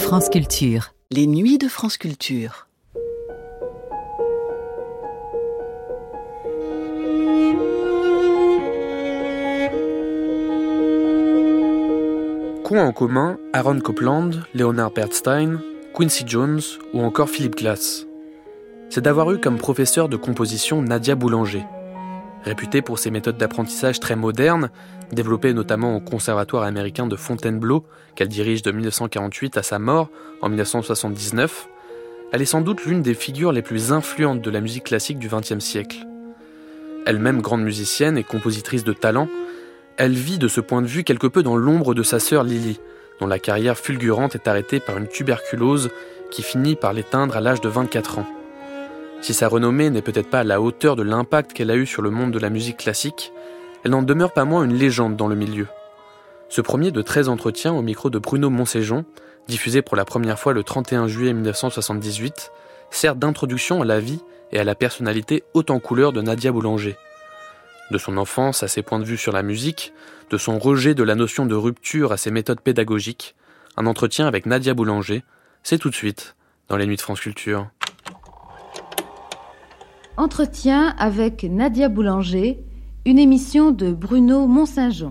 France Culture. Les nuits de France Culture. Qu'ont en commun Aaron Copland, Leonard Bernstein, Quincy Jones ou encore Philip Glass? C'est d'avoir eu comme professeur de composition Nadia Boulanger. Réputée pour ses méthodes d'apprentissage très modernes, développées notamment au Conservatoire américain de Fontainebleau, qu'elle dirige de 1948 à sa mort en 1979, elle est sans doute l'une des figures les plus influentes de la musique classique du XXe siècle. Elle-même grande musicienne et compositrice de talent, elle vit de ce point de vue quelque peu dans l'ombre de sa sœur Lily, dont la carrière fulgurante est arrêtée par une tuberculose qui finit par l'éteindre à l'âge de 24 ans. Si sa renommée n'est peut-être pas à la hauteur de l'impact qu'elle a eu sur le monde de la musique classique, elle n'en demeure pas moins une légende dans le milieu. Ce premier de 13 entretiens au micro de Bruno Monséjon, diffusé pour la première fois le 31 juillet 1978, sert d'introduction à la vie et à la personnalité haute en couleur de Nadia Boulanger. De son enfance à ses points de vue sur la musique, de son rejet de la notion de rupture à ses méthodes pédagogiques, un entretien avec Nadia Boulanger, c'est tout de suite dans les Nuits de France Culture. Entretien avec Nadia Boulanger, une émission de Bruno Monséjon.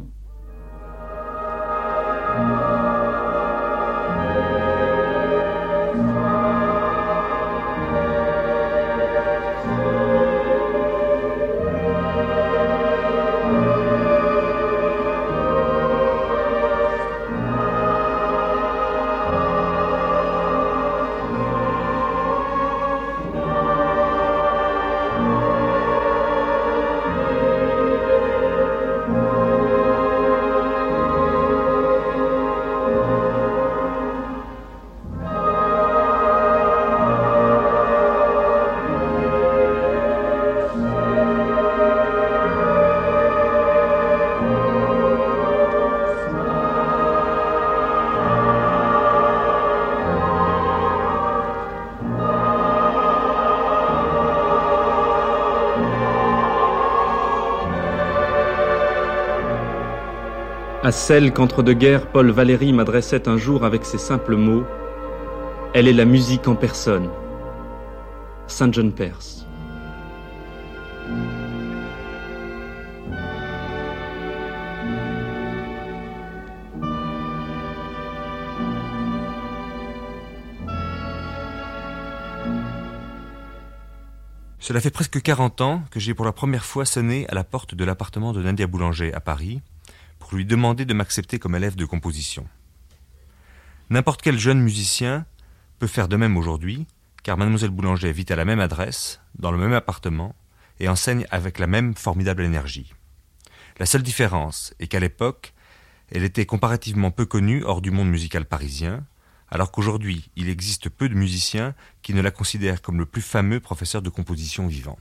À celle qu'entre-deux-guerres Paul Valéry m'adressait un jour avec ces simples mots: elle est la musique en personne. St. John Perse. Cela fait presque 40 ans que j'ai pour la première fois sonné à la porte de l'appartement de Nadia Boulanger à Paris pour lui demander de m'accepter comme élève de composition. N'importe quel jeune musicien peut faire de même aujourd'hui, car Mademoiselle Boulanger vit à la même adresse, dans le même appartement, et enseigne avec la même formidable énergie. La seule différence est qu'à l'époque, elle était comparativement peu connue hors du monde musical parisien, alors qu'aujourd'hui, il existe peu de musiciens qui ne la considèrent comme le plus fameux professeur de composition vivant.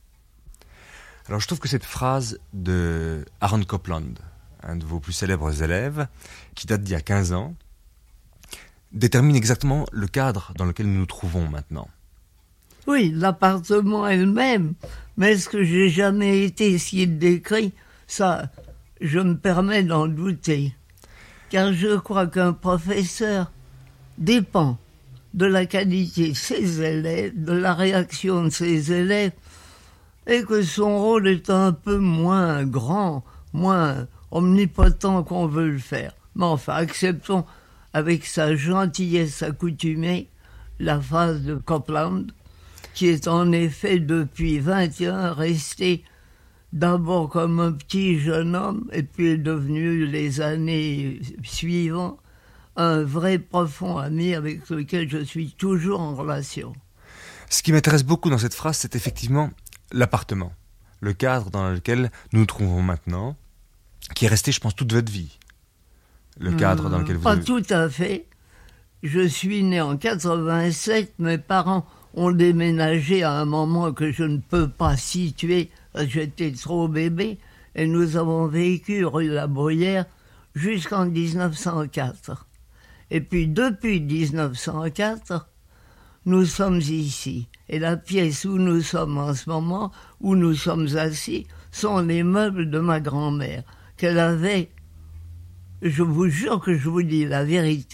Alors je trouve que cette phrase de Aaron Copland, un de vos plus célèbres élèves, qui date d'il y a 15 ans, détermine exactement le cadre dans lequel nous nous trouvons maintenant. Oui, l'appartement est le même, mais ce que j'ai jamais été si décrit, ça, je me permets d'en douter. Car je crois qu'un professeur dépend de la qualité de ses élèves, de la réaction de ses élèves, et que son rôle est un peu moins grand, moins omnipotent qu'on veut le faire. Mais enfin, acceptons avec sa gentillesse accoutumée la phrase de Copland, qui est en effet depuis 21 resté d'abord comme un petit jeune homme, et puis est devenu les années suivantes un vrai profond ami avec lequel je suis toujours en relation. Ce qui m'intéresse beaucoup dans cette phrase, c'est effectivement l'appartement, le cadre dans lequel nous nous trouvons maintenant, qui est resté, je pense, toute votre vie. Le cadre dans lequel vous... Pas tout à fait. Je suis né en 87. Mes parents ont déménagé à un moment que je ne peux pas situer, parce que j'étais trop bébé, et nous avons vécu rue La Bruyère jusqu'en 1904. Et puis, depuis 1904, nous sommes ici. Et la pièce où nous sommes en ce moment, où nous sommes assis, sont les meubles de ma grand-mère, qu'elle avait, je vous jure que je vous dis la vérité,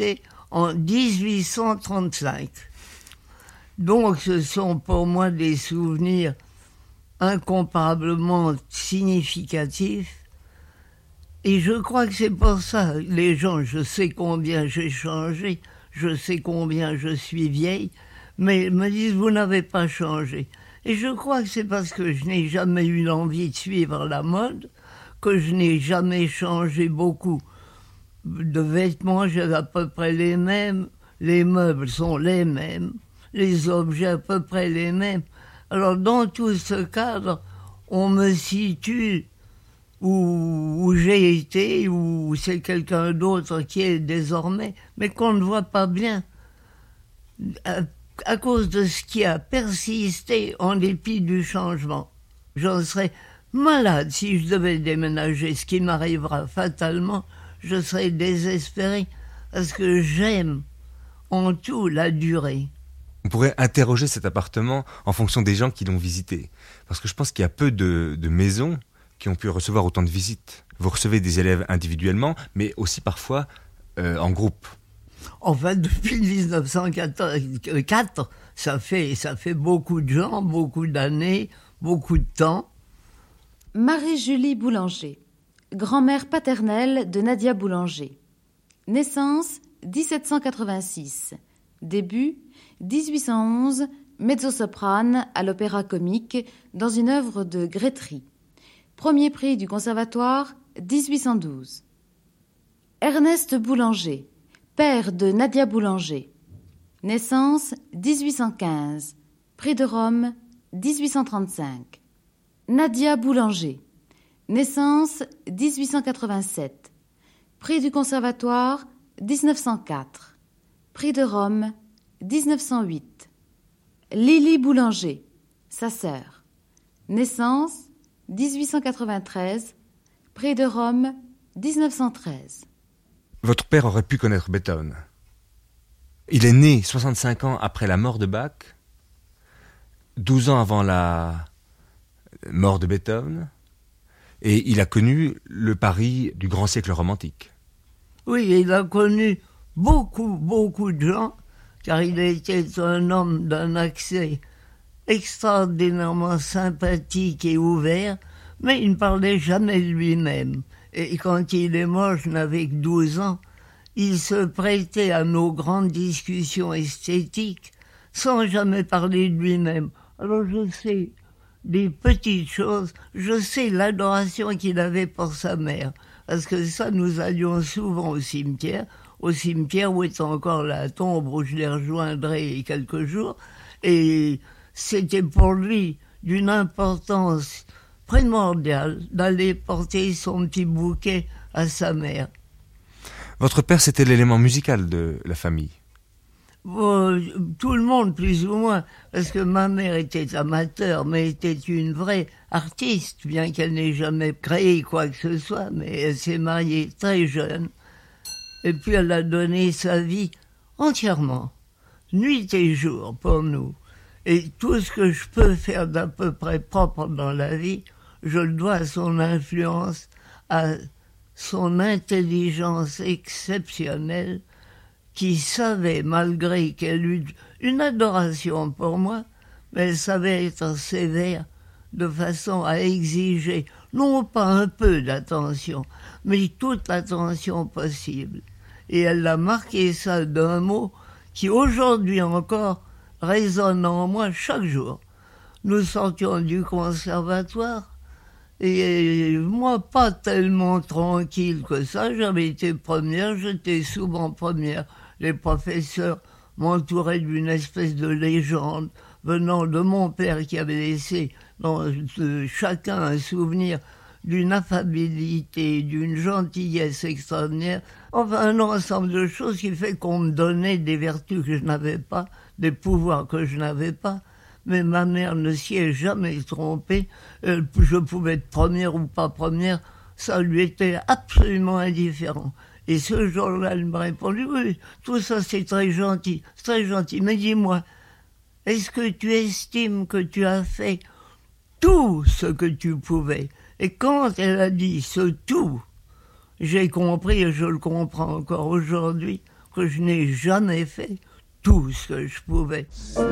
en 1835. Donc ce sont pour moi des souvenirs incomparablement significatifs. Et je crois que c'est pour ça, les gens, je sais combien j'ai changé, je sais combien je suis vieille, mais me disent, vous n'avez pas changé. Et je crois que c'est parce que je n'ai jamais eu l'envie de suivre la mode, que je n'ai jamais changé beaucoup de vêtements, j'ai à peu près les mêmes, les meubles sont les mêmes, les objets à peu près les mêmes. Alors dans tout ce cadre, on me situe où j'ai été, où c'est quelqu'un d'autre qui est désormais, mais qu'on ne voit pas bien, à cause de ce qui a persisté en dépit du changement. J'en serais malade si je devais déménager, ce qui m'arrivera fatalement, je serais désespéré, parce que j'aime en tout la durée. On pourrait interroger cet appartement en fonction des gens qui l'ont visité, parce que je pense qu'il y a peu de maisons qui ont pu recevoir autant de visites. Vous recevez des élèves individuellement, mais aussi parfois en groupe. Enfin, depuis 1904, ça fait beaucoup de gens, beaucoup d'années, beaucoup de temps. Marie-Julie Boulanger, grand-mère paternelle de Nadia Boulanger. Naissance 1786. Début 1811, mezzo-soprane à l'Opéra Comique dans une œuvre de Grétry. Premier prix du Conservatoire 1812. Ernest Boulanger, père de Nadia Boulanger. Naissance 1815. Prix de Rome 1835. Nadia Boulanger. Naissance 1887. Prix du Conservatoire 1904. Prix de Rome 1908. Lily Boulanger, sa sœur. Naissance 1893. Prix de Rome 1913. Votre père aurait pu connaître Beethoven. Il est né 65 ans après la mort de Bach, 12 ans avant la mort de Beethoven, et il a connu le Paris du grand siècle romantique. Oui, il a connu beaucoup de gens, car il était un homme d'un accès extraordinairement sympathique et ouvert, mais il ne parlait jamais de lui-même. Et quand il est mort, je n'avais que 12 ans, il se prêtait à nos grandes discussions esthétiques sans jamais parler de lui-même. Alors je sais des petites choses, je sais l'adoration qu'il avait pour sa mère, parce que ça, nous allions souvent au cimetière où est encore la tombe où je les rejoindrai quelques jours, et c'était pour lui d'une importance primordiale d'aller porter son petit bouquet à sa mère. Votre père, c'était l'élément musical de la famille. Tout le monde, plus ou moins, parce que ma mère était amateur, mais était une vraie artiste, bien qu'elle n'ait jamais créé quoi que ce soit, mais elle s'est mariée très jeune, et puis elle a donné sa vie entièrement, nuit et jour, pour nous. Et tout ce que je peux faire d'à peu près propre dans la vie, je le dois à son influence, à son intelligence exceptionnelle, qui savait, malgré qu'elle eut une adoration pour moi, mais elle savait être sévère de façon à exiger, non pas un peu d'attention, mais toute l'attention possible. Et elle a marqué ça d'un mot qui aujourd'hui encore résonne en moi chaque jour. Nous sortions du conservatoire, et moi pas tellement tranquille que ça, j'avais été première, j'étais souvent première. Les professeurs m'entouraient d'une espèce de légende venant de mon père qui avait laissé dans chacun un souvenir d'une affabilité, d'une gentillesse extraordinaire, enfin un ensemble de choses qui fait qu'on me donnait des vertus que je n'avais pas, des pouvoirs que je n'avais pas, mais ma mère ne s'y est jamais trompée, je pouvais être première ou pas première, ça lui était absolument indifférent. Et ce jour-là, elle m'a répondu, oui, tout ça c'est très gentil, mais dis-moi, est-ce que tu estimes que tu as fait tout ce que tu pouvais? Et quand elle a dit ce tout, j'ai compris, et je le comprends encore aujourd'hui, que je n'ai jamais fait tout ce que je pouvais.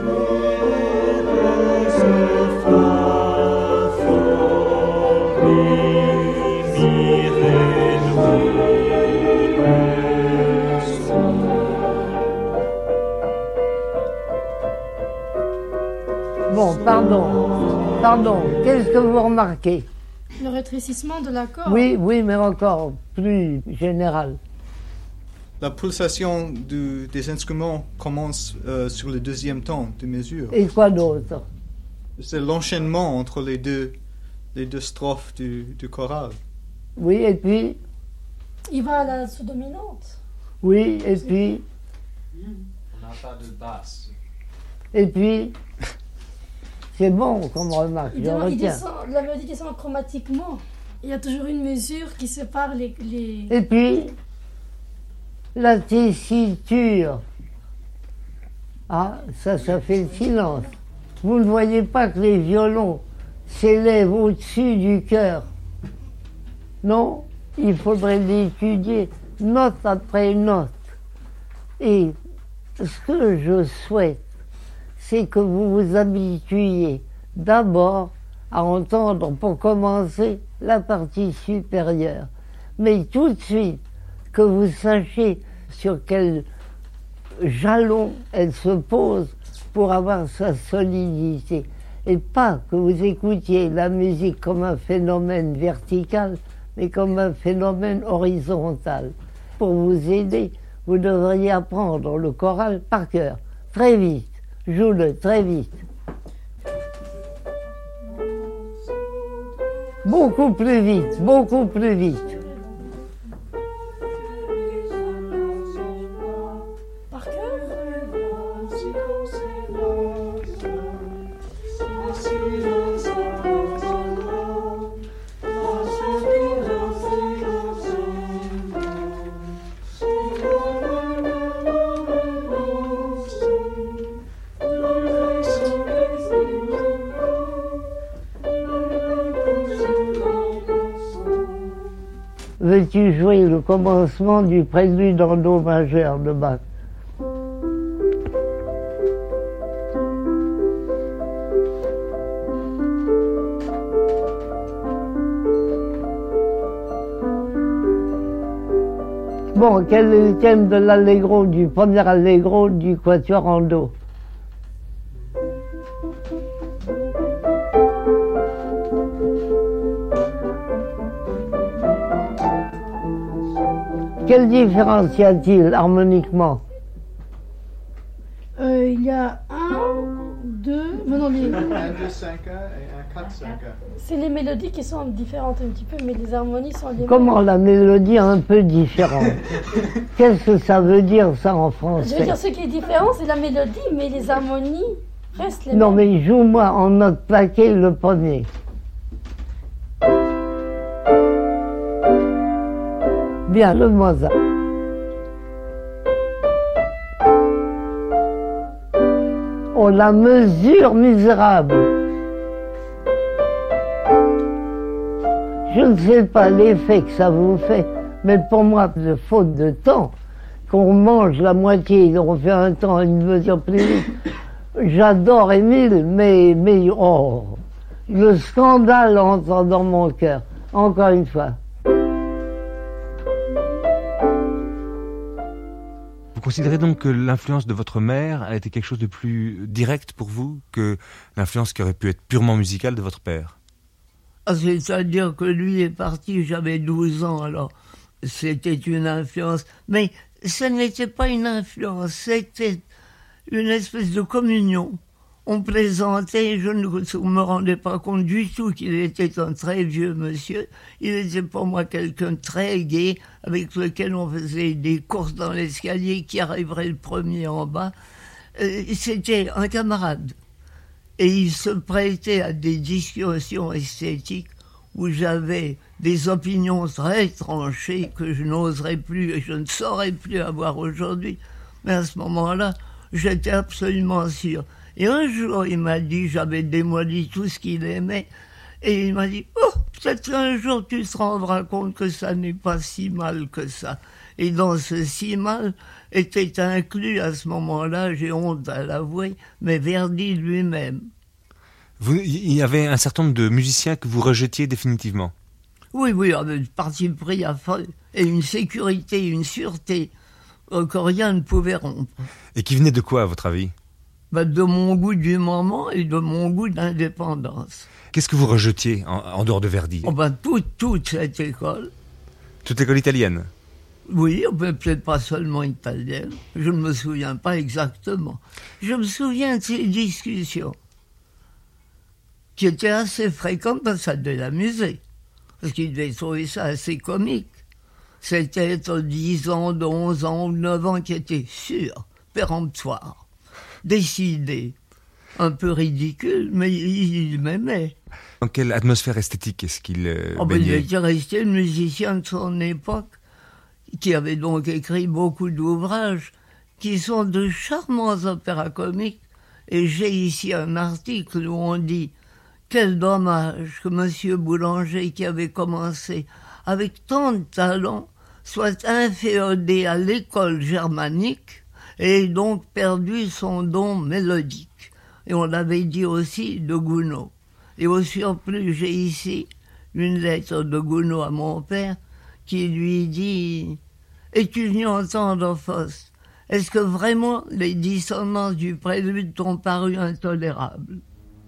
Bon, pardon, qu'est-ce que vous remarquez? Le rétrécissement de l'accord. Oui, mais encore plus général. La pulsation des instruments commence sur le deuxième temps de mesure. Et quoi d'autre? C'est l'enchaînement entre les deux strophes du choral. Oui, et puis? Il va à la sous-dominante. Oui, et puis? On n'a pas de basse. Et puis? C'est bon comme remarque, je retiens. La mélodie descend chromatiquement. Il y a toujours une mesure qui sépare les... Et puis, la tessiture. Ah, ça fait le silence. Vous ne voyez pas que les violons s'élèvent au-dessus du cœur? Non, il faudrait l'étudier, note après note. Et ce que je souhaite, c'est que vous vous habituiez d'abord à entendre, pour commencer, la partie supérieure. Mais tout de suite, que vous sachiez sur quel jalon elle se pose pour avoir sa solidité. Et pas que vous écoutiez la musique comme un phénomène vertical, mais comme un phénomène horizontal. Pour vous aider, vous devriez apprendre le choral par cœur, très vite. Joue-le très vite. Beaucoup plus vite, beaucoup plus vite. Par cœur? Veux-tu jouer le commencement du prélude en Do majeur de Bach? Bon, quel est le thème de l'allegro, du premier allegro du quatuor en Do? Quelle différence y a-t-il harmoniquement? Il y a 1, 2... Non, les... 1, 2, 5 et 1, 4, 5. C'est les mélodies qui sont différentes un petit peu, mais les harmonies sont les mêmes. Comment la mélodie est un peu différente? Qu'est-ce que ça veut dire, ça, en français? Je veux dire, ce qui est différent, c'est la mélodie, mais les harmonies restent les mêmes. Non, mais joue-moi en note plaquée le premier. Bien, le Mozart. Oh, la mesure misérable. Je ne sais pas l'effet que ça vous fait, mais pour moi, de faute de temps, qu'on mange la moitié, on fait un temps, une mesure plus vite. J'adore Émile, mais oh, le scandale entre dans mon cœur. Encore une fois. Vous considérez donc que l'influence de votre mère a été quelque chose de plus direct pour vous que l'influence qui aurait pu être purement musicale de votre père? C'est-à-dire que lui est parti, j'avais 12 ans, alors c'était une influence. Mais ce n'était pas une influence, c'était une espèce de communion. On plaisantait, je ne me rendais pas compte du tout qu'il était un très vieux monsieur. Il était pour moi quelqu'un de très gai, avec lequel on faisait des courses dans l'escalier, qui arriverait le premier en bas. C'était un camarade. Et il se prêtait à des discussions esthétiques où j'avais des opinions très tranchées que je n'oserais plus et je ne saurais plus avoir aujourd'hui. Mais à ce moment-là, j'étais absolument sûr. Et un jour, il m'a dit, j'avais démoli tout ce qu'il aimait, et il m'a dit, oh, peut-être qu'un jour tu te rendras compte que ça n'est pas si mal que ça. Et dans ce si mal était inclus à ce moment-là, j'ai honte à l'avouer, mais Verdi lui-même. Il y avait un certain nombre de musiciens que vous rejetiez définitivement. Oui, avec un parti pris à fond, et une sécurité, une sûreté que rien ne pouvait rompre. Et qui venaient de quoi, à votre avis ? De mon goût du moment et de mon goût d'indépendance. Qu'est-ce que vous rejetiez en dehors de Verdi ? Toute cette école. Toute l'école italienne ? Oui, mais peut-être pas seulement italienne. Je ne me souviens pas exactement. Je me souviens de ces discussions qui étaient assez fréquentes parce que ça devait l'amuser. Parce qu'il devait trouver ça assez comique. C'était 10 ans, 11 ans ou 9 ans qui étaient sûrs, péremptoires, décidés, un peu ridicules, mais il m'aimait. Dans quelle atmosphère esthétique est-ce qu'il baignait ? Il était resté musicien de son époque, qui avait donc écrit beaucoup d'ouvrages qui sont de charmants opéras comiques. Et j'ai ici un article où on dit « Quel dommage que M. Boulanger, qui avait commencé avec tant de talent, soit inféodé à l'école germanique et ait donc perdu son don mélodique. » Et on l'avait dit aussi de Gounod. Et au surplus, j'ai ici une lettre de Gounod à mon père qui lui dit « Es-tu venu entendre Faust ? Est-ce que vraiment les dissonances du prélude t'ont paru intolérables ?»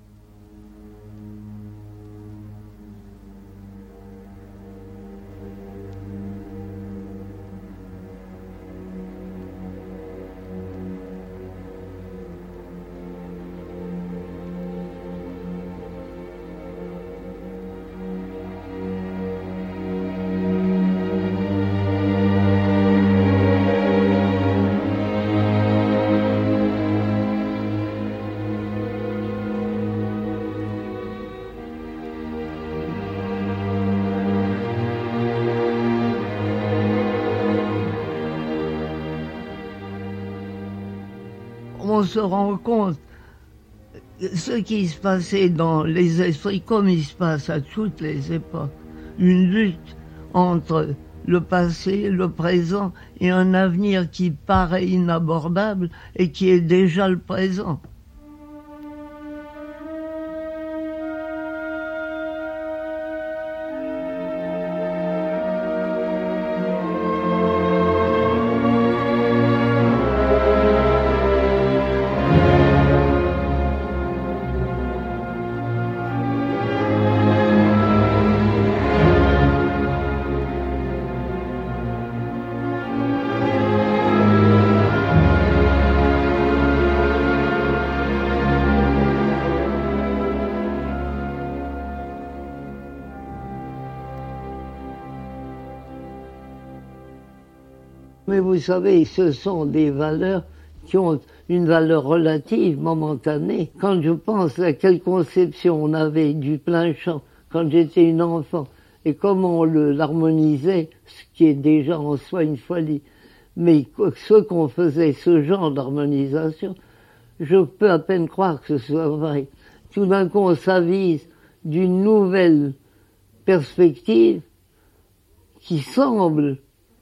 On se rend compte ce qui se passait dans les esprits, comme il se passe à toutes les époques, une lutte entre le passé, le présent et un avenir qui paraît inabordable et qui est déjà le présent. Mais vous savez, ce sont des valeurs qui ont une valeur relative, momentanée. Quand je pense à quelle conception on avait du plein chant quand j'étais une enfant, et comment on l'harmonisait, ce qui est déjà en soi une folie. Mais ce qu'on faisait, ce genre d'harmonisation, je peux à peine croire que ce soit vrai. Tout d'un coup, on s'avise d'une nouvelle perspective qui semble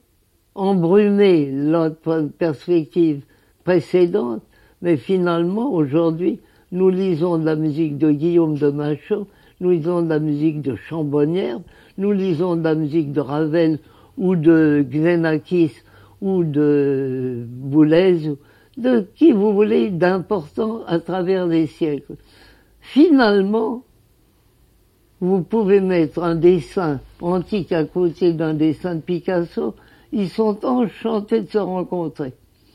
embrumer notre perspective précédente, mais finalement, aujourd'hui, nous lisons de la musique de Guillaume de Machaut, nous lisons de la musique de Chambonnière, nous lisons de la musique de Ravel ou de Xenakis ou de Boulez, de qui vous voulez d'important à travers les siècles. Finalement, vous pouvez mettre un dessin antique à côté d'un dessin de Picasso, ils sont enchantés de se rencontrer.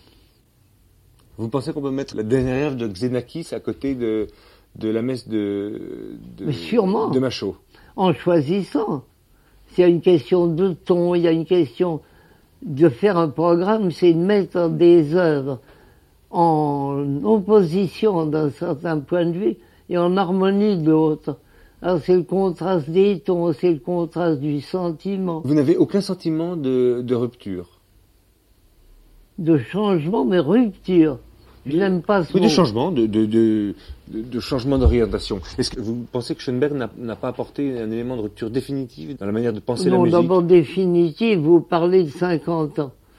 Vous pensez qu'on peut mettre la dernière œuvre de Xenakis à côté de la messe de Machaut? En choisissant. S'il y a une question de ton, il y a une question de faire un programme, c'est de mettre des œuvres en opposition d'un certain point de vue et en harmonie de l'autre. Alors c'est le contraste des tons, c'est le contraste du sentiment. Vous n'avez aucun sentiment de rupture? De changement, mais rupture. Je n'aime pas ce mot. Oui, de changement, de changement d'orientation. Est-ce que vous pensez que Schoenberg n'a pas apporté un élément de rupture définitive dans la manière de penser la musique? Non, d'abord définitive, vous parlez de 50 ans.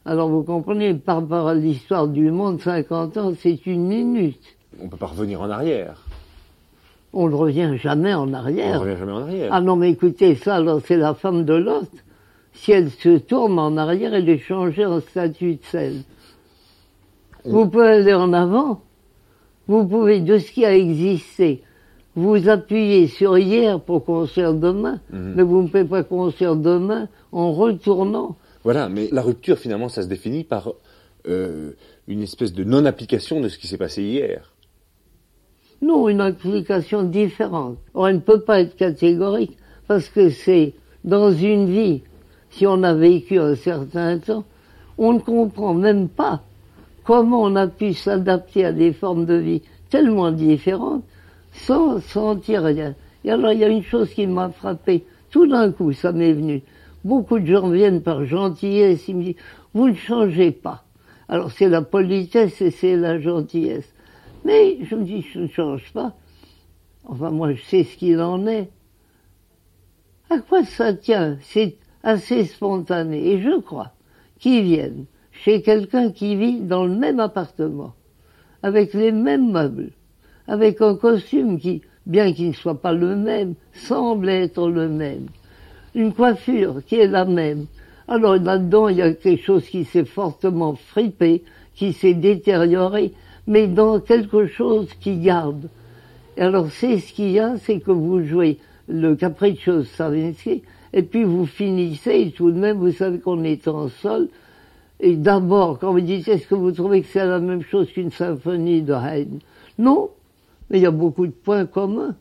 Alors vous comprenez, par rapport à l'histoire du monde, 50 ans, c'est une minute. On ne peut pas revenir en arrière. On ne revient jamais en On arrière. ne revient jamais en arrière. Ah non, mais écoutez, ça, alors c'est la femme de Lot. Si elle se tourne en arrière, elle est changée en statue de sel. Vous pouvez aller en avant. Vous pouvez, de ce qui a existé, vous appuyer sur hier pour construire demain, mais vous ne pouvez pas construire demain en retournant. Voilà, mais la rupture, finalement, ça se définit par une espèce de non-application de ce qui s'est passé hier. Non, une application différente. Or, elle ne peut pas être catégorique, parce que c'est dans une vie, si on a vécu un certain temps, on ne comprend même pas comment on a pu s'adapter à des formes de vie tellement différentes, sans sentir rien. Et alors, il y a une chose qui m'a frappé. Tout d'un coup, ça m'est venu. Beaucoup de gens viennent par gentillesse, ils me disent « Vous ne changez pas ». Alors, c'est la politesse et c'est la gentillesse. Mais je me dis « Je ne change pas ». Enfin, moi, je sais ce qu'il en est. À quoi ça tient? C'est assez spontané. Et je crois qu'ils viennent chez quelqu'un qui vit dans le même appartement, avec les mêmes meubles, avec un costume qui, bien qu'il ne soit pas le même, semble être le même. Une coiffure qui est la même. Alors là-dedans, il y a quelque chose qui s'est fortement fripé, qui s'est détérioré, mais dans quelque chose qui garde. Et alors c'est ce qu'il y a, c'est que vous jouez le Capriccio Stravinsky, et puis vous finissez, et tout de même, vous savez qu'on est en sol. Et d'abord, quand vous dites, est-ce que vous trouvez que c'est la même chose qu'une symphonie de Haydn? Non, mais il y a beaucoup de points communs.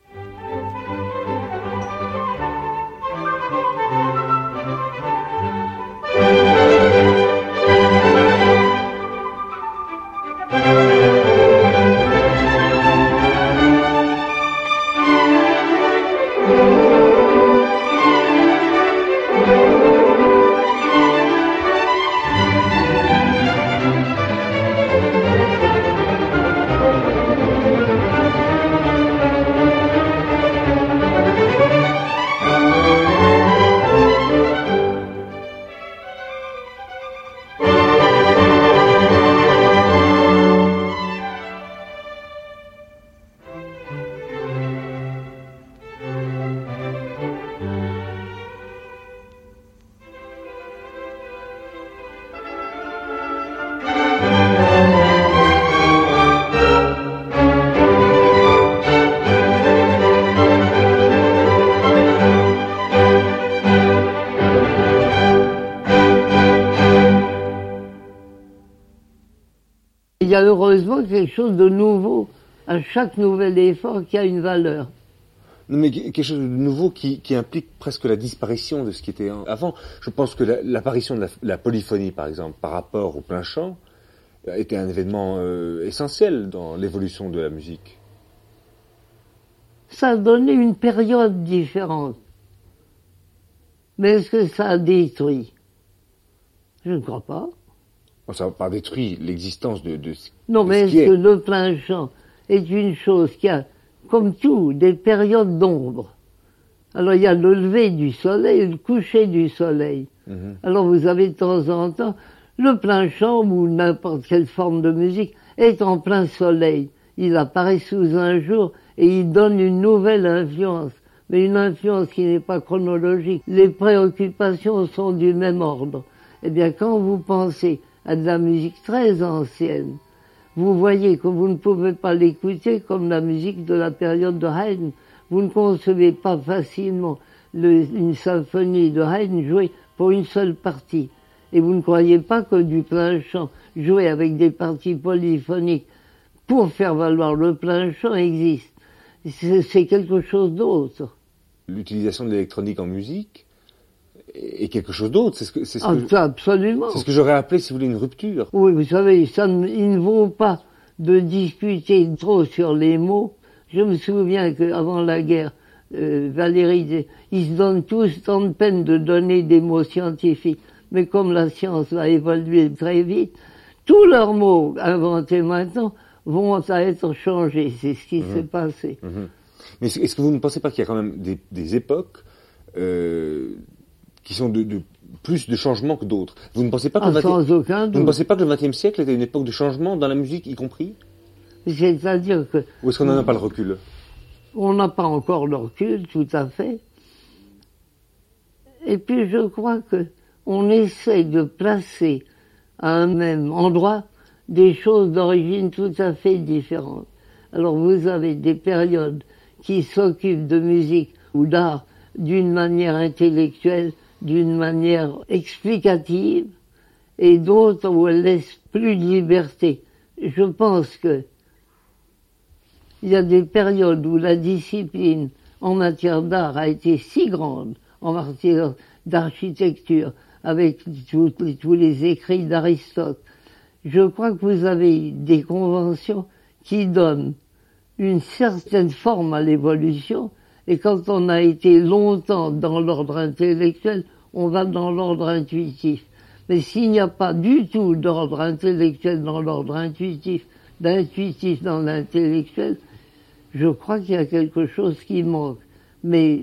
Il y a heureusement quelque chose de nouveau à chaque nouvel effort qui a une valeur. Non, mais quelque chose de nouveau qui implique presque la disparition de ce qui était avant. Je pense que l'apparition de la polyphonie, par exemple, par rapport au plein chant, était un événement essentiel dans l'évolution de la musique. Ça a donné une période différente. Mais est-ce que ça a détruit? Je ne crois pas. Ça n'a pas détruit l'existence de non, mais est-ce que le plein chant est une chose qui a, comme tout, des périodes d'ombre? Alors il y a le lever du soleil et le coucher du soleil. Alors vous avez de temps en temps le plein chant ou n'importe quelle forme de musique est en plein soleil. Il apparaît sous un jour et il donne une nouvelle influence, mais une influence qui n'est pas chronologique. Les préoccupations sont du même ordre. Eh bien, quand vous pensez à de la musique très ancienne, vous voyez que vous ne pouvez pas l'écouter comme la musique de la période de Haydn. Vous ne concevez pas facilement une symphonie de Haydn jouée pour une seule partie. Et vous ne croyez pas que du plein chant joué avec des parties polyphoniques pour faire valoir le plein chant existe. C'est quelque chose d'autre. L'utilisation de l'électronique en musique est quelque chose d'autre. Absolument. C'est ce que j'aurais appelé, si vous voulez, une rupture. Oui, vous savez, il ne vaut pas de discuter trop sur les mots. Je me souviens qu'avant la guerre, Valéry disait, ils se donnent tous tant de peine de donner des mots scientifiques. Mais comme la science va évoluer très vite, tous leurs mots inventés maintenant vont être changés. C'est ce qui s'est passé. Mais est-ce que vous ne pensez pas qu'il y a quand même des époques qui sont plus de changements que d'autres. Vous ne pensez pas que sans aucun doute. Vous ne pensez pas que le XXe siècle était une époque de changement dans la musique y compris? C'est-à-dire que... Ou est-ce qu'on n'en a pas le recul? On n'a pas encore le recul, tout à fait. Et puis je crois que on essaie de placer à un même endroit des choses d'origine tout à fait différentes. Alors vous avez des périodes qui s'occupent de musique ou d'art d'une manière intellectuelle, d'une manière explicative, et d'autres où elles laissent plus de liberté. Je pense que il y a des périodes où la discipline en matière d'art a été si grande, en matière d'architecture, avec tous les écrits d'Aristote. Je crois que vous avez des conventions qui donnent une certaine forme à l'évolution, et quand on a été longtemps dans l'ordre intellectuel, on va dans l'ordre intuitif. Mais s'il n'y a pas du tout d'ordre intellectuel dans l'ordre intuitif, d'intuitif dans l'intellectuel, je crois qu'il y a quelque chose qui manque. Mais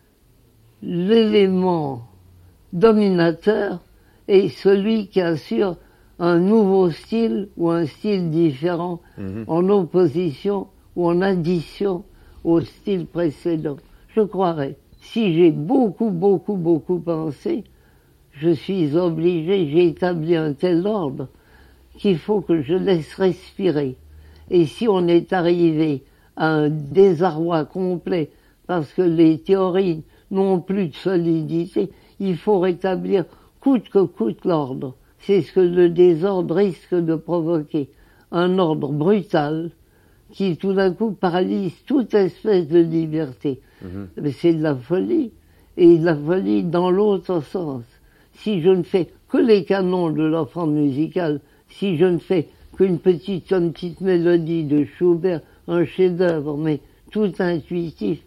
l'élément dominateur est celui qui assure un nouveau style ou un style différent en opposition ou en addition au style précédent. Je croirais. Si j'ai beaucoup pensé, je suis obligé, j'ai établi un tel ordre qu'il faut que je laisse respirer. Et si on est arrivé à un désarroi complet parce que les théories n'ont plus de solidité, il faut rétablir coûte que coûte l'ordre. C'est ce que le désordre risque de provoquer. Un ordre brutal qui tout d'un coup paralyse toute espèce de liberté. Mais c'est de la folie. Et de la folie dans l'autre sens. Si je ne fais que les canons de l'offrande musicale, si je ne fais qu'une petite mélodie de Schubert, un chef-d'œuvre, mais tout intuitif,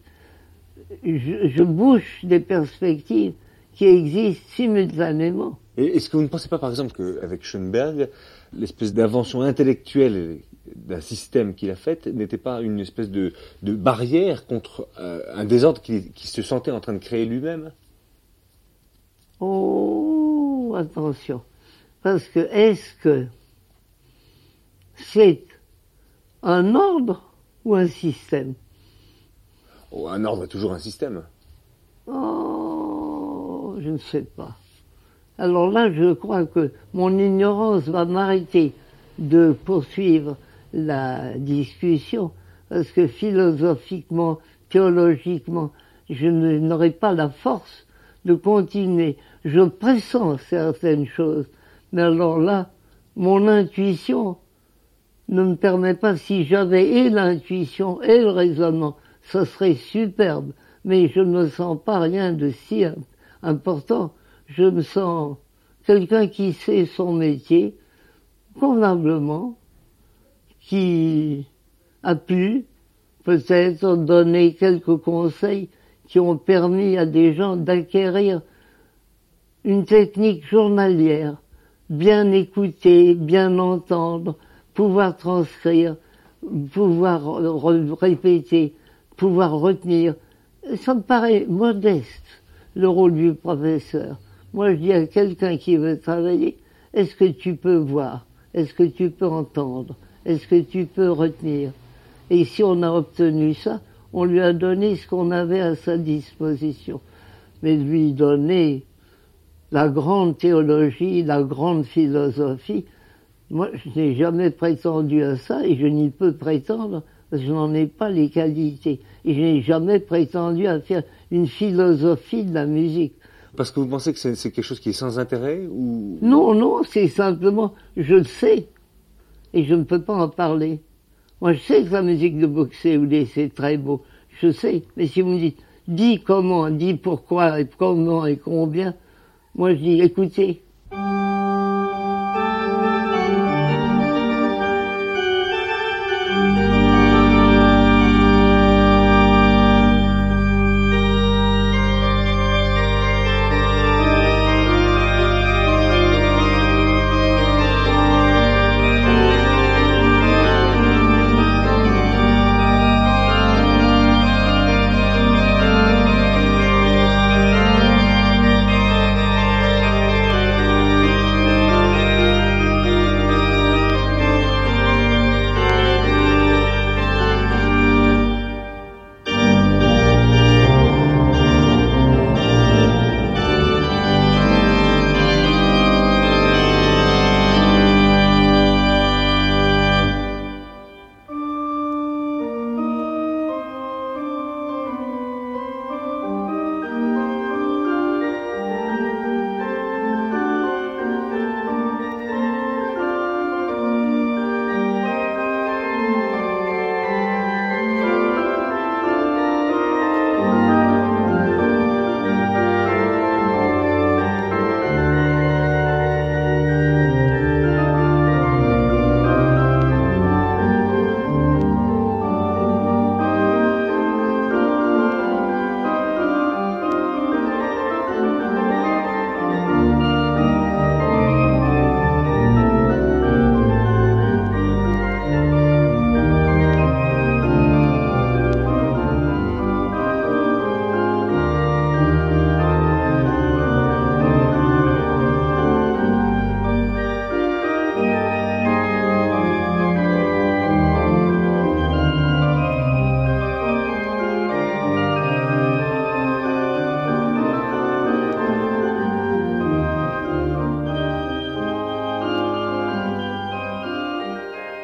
je bouche des perspectives qui existent simultanément. Et est-ce que vous ne pensez pas, par exemple, qu'avec Schoenberg, l'espèce d'invention intellectuelle d'un système qu'il a fait n'était pas une espèce de barrière contre un désordre qui se sentait en train de créer lui-même? Oh, attention. Parce que est-ce que c'est un ordre ou un système? Oh, un ordre est toujours un système. Oh, je ne sais pas. Alors là, je crois que mon ignorance va m'arrêter de poursuivre la discussion, parce que philosophiquement, théologiquement, je n'aurai pas la force de continuer. Je pressens certaines choses, mais alors là, mon intuition ne me permet pas. Si j'avais et l'intuition et le raisonnement, ça serait superbe, mais je ne sens pas rien de si important. Je me sens quelqu'un qui sait son métier convenablement, qui a pu peut-être donner quelques conseils qui ont permis à des gens d'acquérir une technique journalière, bien écouter, bien entendre, pouvoir transcrire, pouvoir répéter, pouvoir retenir. Ça me paraît modeste, le rôle du professeur. Moi, je dis à quelqu'un qui veut travailler, est-ce que tu peux voir? Est-ce que tu peux entendre? Est-ce que tu peux retenir? Et si on a obtenu ça, on lui a donné ce qu'on avait à sa disposition. Mais lui donner la grande théologie, la grande philosophie, moi, je n'ai jamais prétendu à ça et je n'y peux prétendre parce que je n'en ai pas les qualités. Et je n'ai jamais prétendu à faire une philosophie de la musique. Parce que vous pensez que c'est quelque chose qui est sans intérêt ou... Non, c'est simplement, je le sais, et je ne peux pas en parler. Moi, je sais que la musique de Buxtehude, c'est très beau, je sais, mais si vous me dites, dis comment, dis pourquoi, et comment, et combien, moi je dis, écoutez.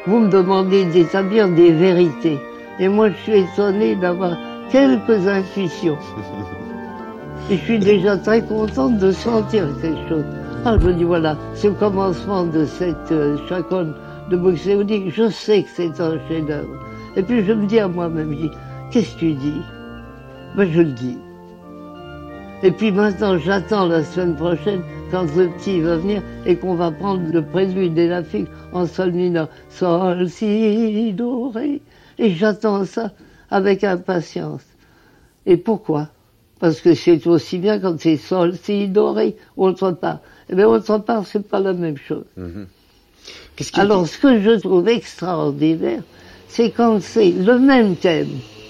vous me demandez d'établir des vérités. Et moi, je suis étonné d'avoir quelques intuitions. Et je suis déjà très contente de sentir quelque chose. Ah, je me dis, voilà, c'est le commencement de cette chaconne de Buxtehude. Je sais que c'est un chef-d'œuvre. Et puis je me dis à moi-même, je dis, qu'est-ce que tu dis? Ben, je le dis. Et puis maintenant, j'attends la semaine prochaine, quand le petit va venir, et qu'on va prendre le prélude et la fugue en sol mineur. Sol, si, do, ré. Et j'attends ça avec impatience. Et pourquoi? Parce que c'est aussi bien quand c'est sol, si, do, ré, autre part. Eh bien, autre part, c'est pas la même chose. Alors, ce que je trouve extraordinaire, c'est quand c'est le même thème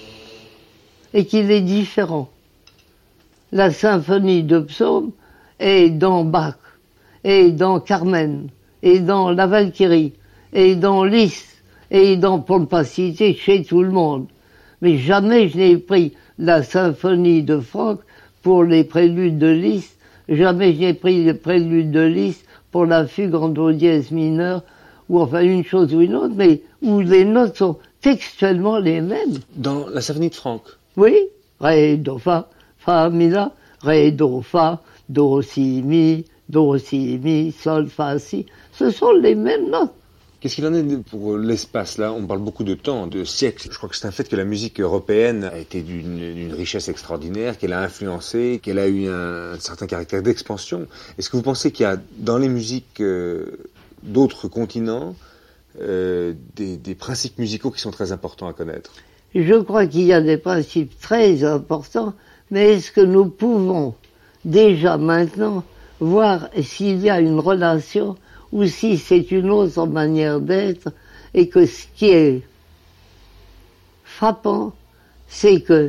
et qu'il est différent. La symphonie de Psaume est dans Bach, et dans Carmen, et dans la Valkyrie, et dans Liszt, et dans, pour ne pas citer, chez tout le monde. Mais jamais je n'ai pris la symphonie de Franck pour les préludes de Liszt, jamais je n'ai pris les préludes de Liszt pour la fugue en do dièse mineur, ou enfin une chose ou une autre, mais où les notes sont textuellement les mêmes. Dans la symphonie de Franck? Oui, ré, do, fa, fa, mi, la, ré, do, fa, do, si, mi, sol, fa, si. Ce sont les mêmes notes. Qu'est-ce qu'il en est pour l'espace, là? On parle beaucoup de temps, de siècles. Je crois que c'est un fait que la musique européenne a été d'une richesse extraordinaire, qu'elle a influencé, qu'elle a eu un certain caractère d'expansion. Est-ce que vous pensez qu'il y a dans les musiques d'autres continents des principes musicaux qui sont très importants à connaître? Je crois qu'il y a des principes très importants, mais est-ce que nous pouvons déjà maintenant voir s'il y a une relation ou si c'est une autre manière d'être, et que ce qui est frappant, c'est que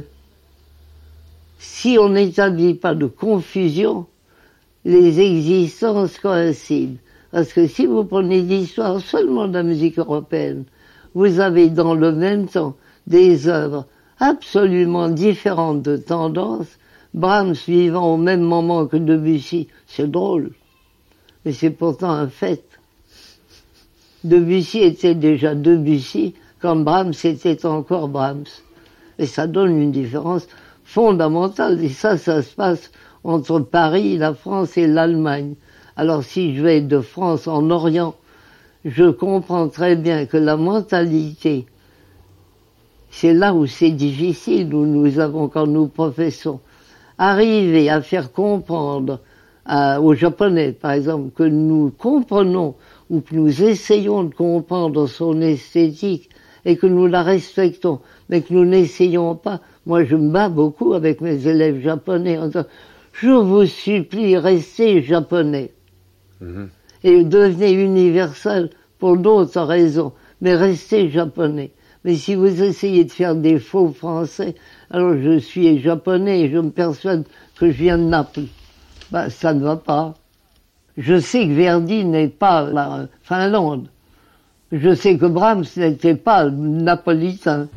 si on n'établit pas de confusion, les existences coïncident. Parce que si vous prenez l'histoire seulement de la musique européenne, vous avez dans le même temps des œuvres absolument différentes de tendance, Brahms vivant au même moment que Debussy. C'est drôle, mais c'est pourtant un fait. Debussy était déjà Debussy quand Brahms était encore Brahms. Et ça donne une différence fondamentale. Et ça se passe entre Paris, la France et l'Allemagne. Alors si je vais de France en Orient, je comprends très bien que la mentalité, c'est là où c'est difficile, où nous avons, quand nous professons, arriver à faire comprendre aux Japonais, par exemple, que nous comprenons ou que nous essayons de comprendre son esthétique et que nous la respectons, mais que nous n'essayons pas. Moi, je me bats beaucoup avec mes élèves japonais en disant « Je vous supplie, restez japonais. Et devenez universel pour d'autres raisons, mais restez japonais. Mais si vous essayez de faire des faux français, alors je suis japonais et je me persuade que je viens de Naples. Ben, ça ne va pas. Je sais que Verdi n'est pas la Finlande. Je sais que Brahms n'était pas napolitain.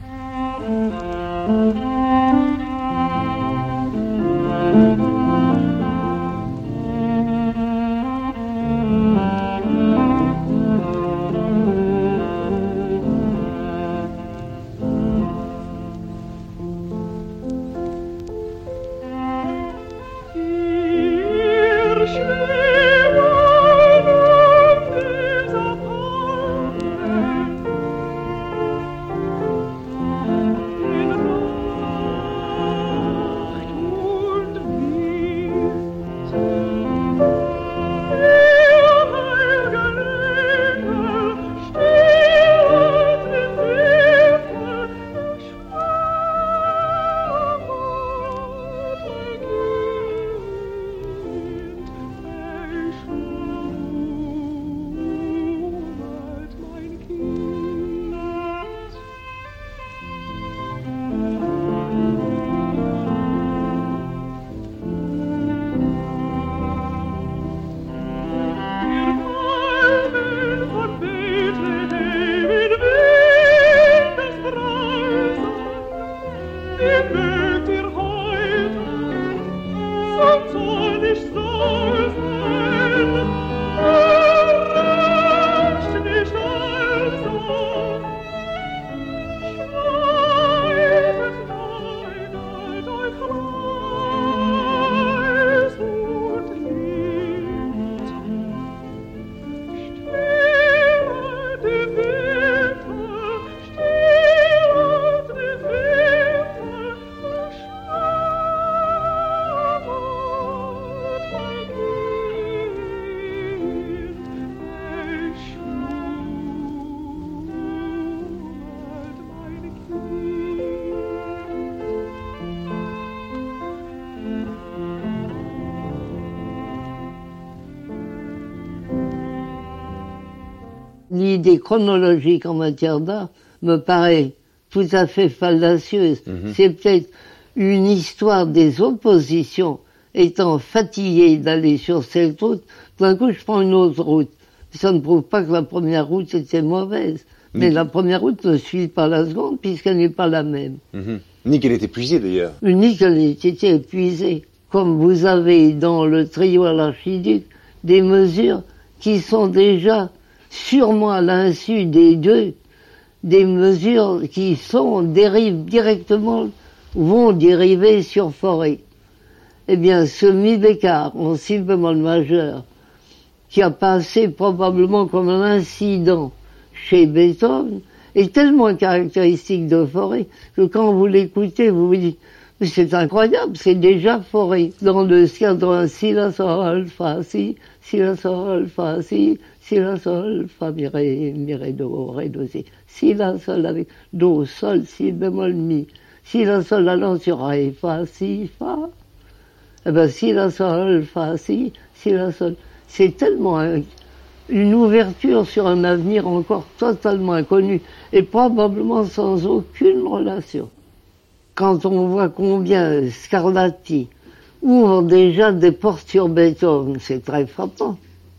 l'idée chronologique en matière d'art me paraît tout à fait fallacieuse. C'est peut-être une histoire des oppositions étant fatigué d'aller sur cette route. D'un coup, je prends une autre route. Ça ne prouve pas que la première route était mauvaise. Mais la première route ne suit pas la seconde puisqu'elle n'est pas la même. Ni qu'elle est épuisée d'ailleurs. Ni qu'elle ait été épuisée. Comme vous avez dans le trio à l'archiduc des mesures qui sont déjà, sûrement à l'insu des deux, des mesures qui dérivent directement, vont dériver sur Fauré. Eh bien, ce mi bécard en si bémol majeur, qui a passé probablement comme un incident chez Beethoven, est tellement caractéristique de Fauré que quand vous l'écoutez, vous vous dites mais c'est incroyable, c'est déjà Fauré. Dans le cadre si, la, sol, fa, si la, sol, fa, si la, sol, fa, mi, ré, do, si la, sol avec do, sol, si bémol, mi, si la, sol allant sur ré, fa, si, fa. Eh ben, si la, sol, fa, si la, sol. C'est tellement une ouverture sur un avenir encore totalement inconnu et probablement sans aucune relation. Quand on voit combien Scarlatti ouvre déjà des portes sur Beethoven, c'est très frappant.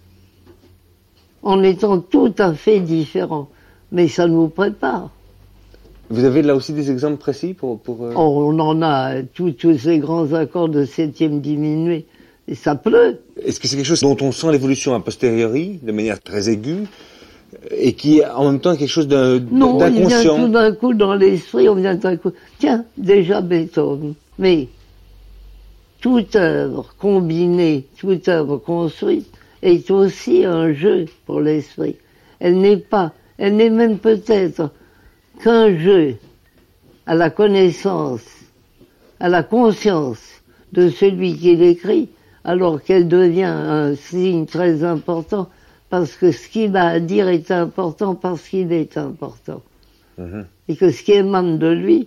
En étant tout à fait différent. Mais ça nous prépare. Vous avez là aussi des exemples précis pour... On en a tous ces grands accords de septième diminué. Et ça pleut. Est-ce que c'est quelque chose dont on sent l'évolution a posteriori, de manière très aiguë, et qui est en même temps quelque chose d'inconscient? Non, il vient tout d'un coup dans l'esprit, on vient tout d'un coup. Tiens, déjà Beethoven. Mais toute œuvre combinée, toute œuvre construite est aussi un jeu pour l'esprit. Elle n'est même peut-être qu'un jeu à la connaissance, à la conscience de celui qui l'écrit, alors qu'elle devient un signe très important, parce que ce qu'il a à dire est important parce qu'il est important. Et que ce qui émane de lui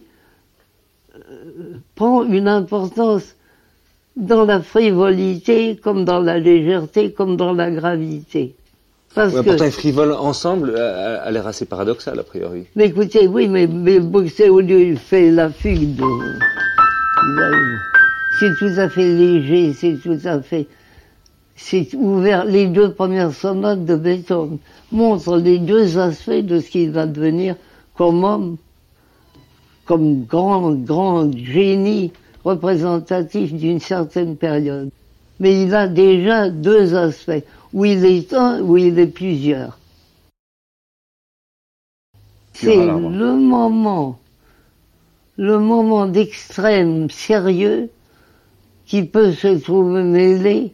prend une importance dans la frivolité, comme dans la légèreté, comme dans la gravité. Parce que... Pourtant, frivole ensemble a l'air assez paradoxal, a priori. Mais écoutez, oui, mais Buxtehude fait la fugue de... C'est tout à fait léger, c'est tout à fait... C'est ouvert. Les deux premières sonates de Beethoven montrent les deux aspects de ce qu'il va devenir comme homme, comme grand génie représentatif d'une certaine période. Mais il a déjà deux aspects, où il est un, où il est plusieurs. C'est le moment d'extrême sérieux qui peut se trouver mêlé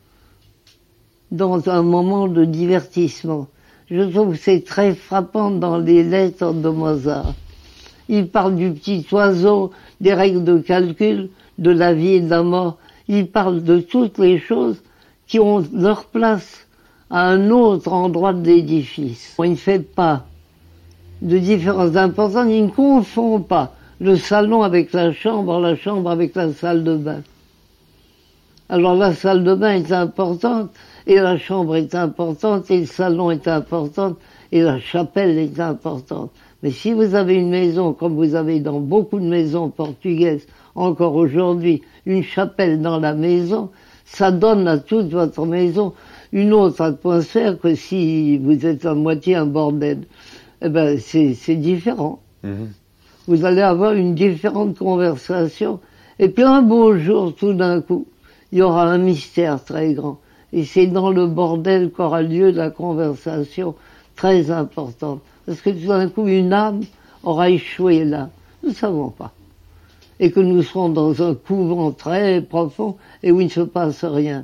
dans un moment de divertissement. Je trouve que c'est très frappant dans les lettres de Mozart. Il parle du petit oiseau, des règles de calcul, de la vie et de la mort. Il parle de toutes les choses qui ont leur place à un autre endroit de l'édifice. Il ne fait pas de différence d'importance, il ne confond pas le salon avec la chambre avec la salle de bain. Alors la salle de bain est importante, et la chambre est importante, et le salon est important, et la chapelle est importante. Mais si vous avez une maison, comme vous avez dans beaucoup de maisons portugaises, encore aujourd'hui, une chapelle dans la maison, ça donne à toute votre maison une autre atmosphère que si vous êtes à moitié un bordel. Eh ben, c'est différent. Vous allez avoir une différente conversation. Et puis un beau jour, tout d'un coup, il y aura un mystère très grand. Et c'est dans le bordel qu'aura lieu la conversation très importante. Parce que tout d'un coup, une âme aura échoué là. Nous ne savons pas. Et que nous serons dans un couvent très profond et où il ne se passe rien.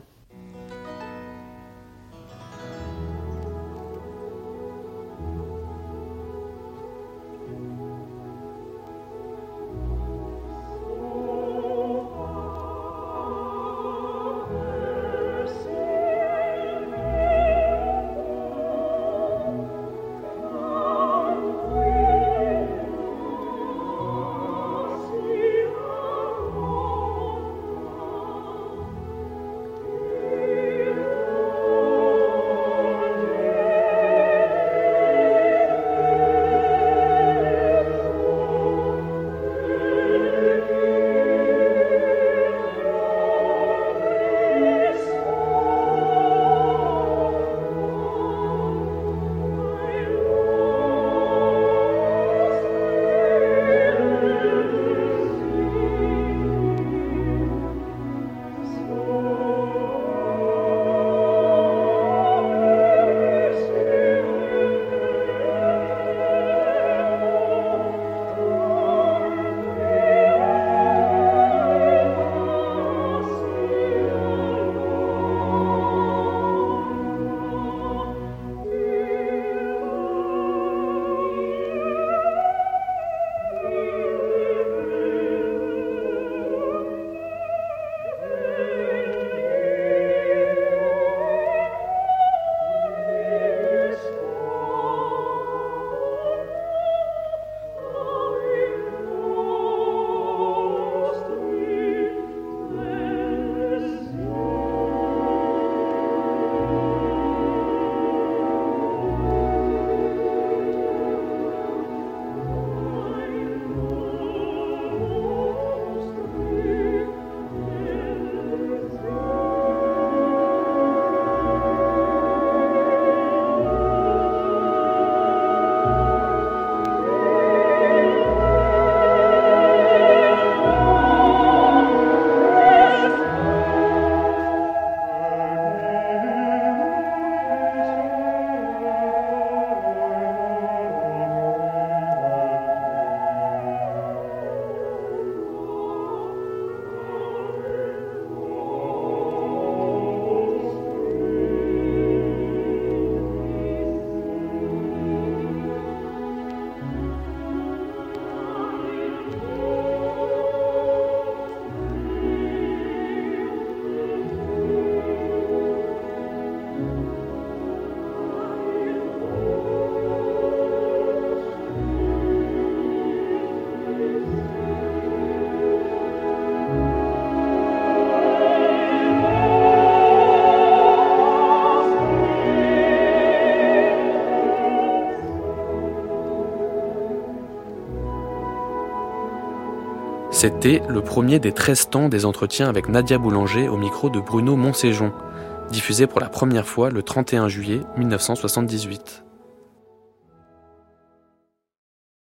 C'était le premier des 13 temps des entretiens avec Nadia Boulanger au micro de Bruno Monséjon, diffusé pour la première fois le 31 juillet 1978.